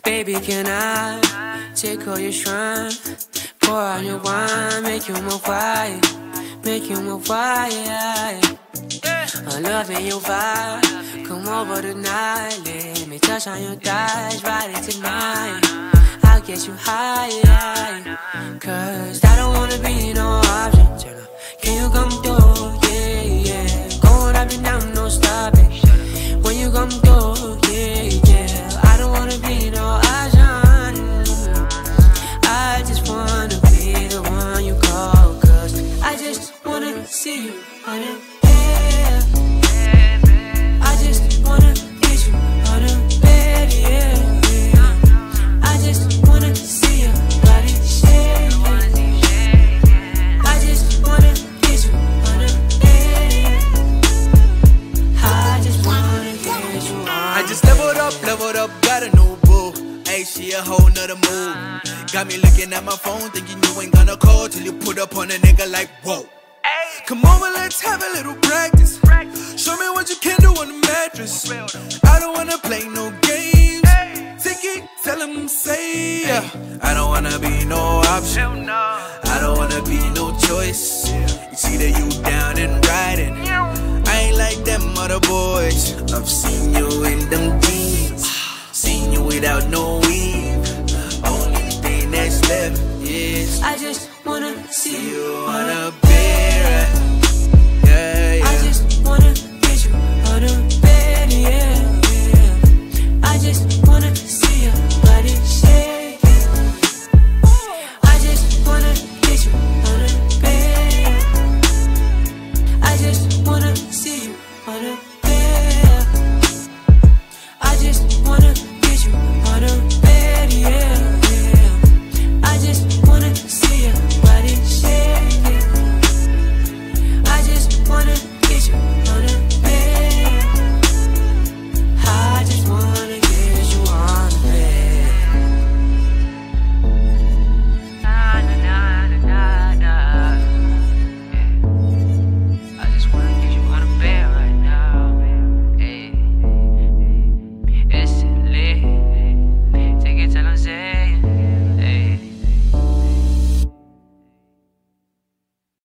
Baby, can I take all your shrine? Pour out your wine, make you move quiet, make you move quiet. I'm loving your vibe, come over tonight. Let me touch on your thighs, ride it tonight. I'll get you high, cause I don't wanna be no option. Turn up, can you come through? Yeah, yeah. Going up and down, no stopping. When you come through, yeah, yeah. I don't wanna be no option. I just wanna be the one you call, cause I just wanna see you on it. I just wanna get you on a bed, yeah. I just wanna see your body shake. I just wanna get you on a bed. I just wanna get you on. I just leveled up, got a new boo. Ayy, she a whole nother move. Got me looking at my phone, thinking you ain't gonna call till you put up on a nigga like whoa. Come over, let's have a little practice. Show me what you can do on the mattress. I don't wanna play no games. Take it, tell him, say yeah. I don't wanna be no option. I don't wanna be no choice. It's either you down and riding. I ain't like them other boys. I've seen you in them jeans, seen you without no weave. Only thing that's left is I just wanna see you on a bed.